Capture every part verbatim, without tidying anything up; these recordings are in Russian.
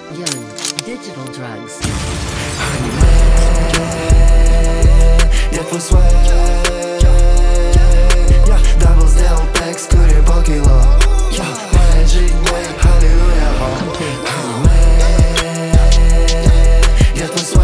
Young Digital Drugs. Я твой свек. Дабл сделал пэк, скорее полкило. Моя жизнь, мой халилуя. Я твой свек.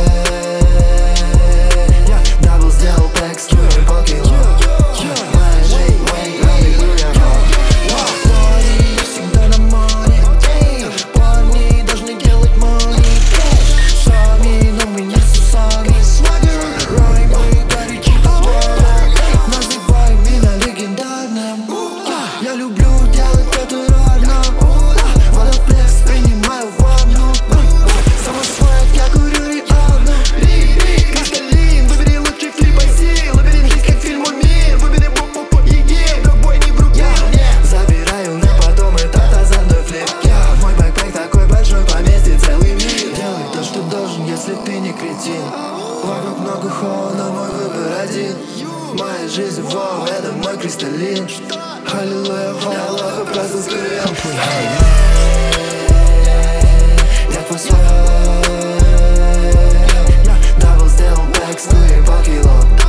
Дабл сделал пэк, скорее полкило. Моя жизнь, мой халилуя. Парни всегда на море. Парни должны делать money. Сами, но мы не сами. Рай мои горячие слова. Называй меня легендарным. Я люблю делать это рано. Водоплекс принимаю ванну. Сама свек, я курю реально. Кристаллин, выбери лучший флип ай си. Лабиринт здесь как фильм «Мир». Выбери поп-поп, еге, другой не врубай. Забираю рэп, потом этот озорной флип. Мой бэкпэк такой большой, поместит целый мир. Делай то, что должен, если ты не кретин. Вокруг много хола, но мой выбор один. Моя жизнь, вау, это мой кристаллин. Аллилуйя, Аллаху, просто скорее. Я твой свек. Дабл сделал пэк, скорее полкило.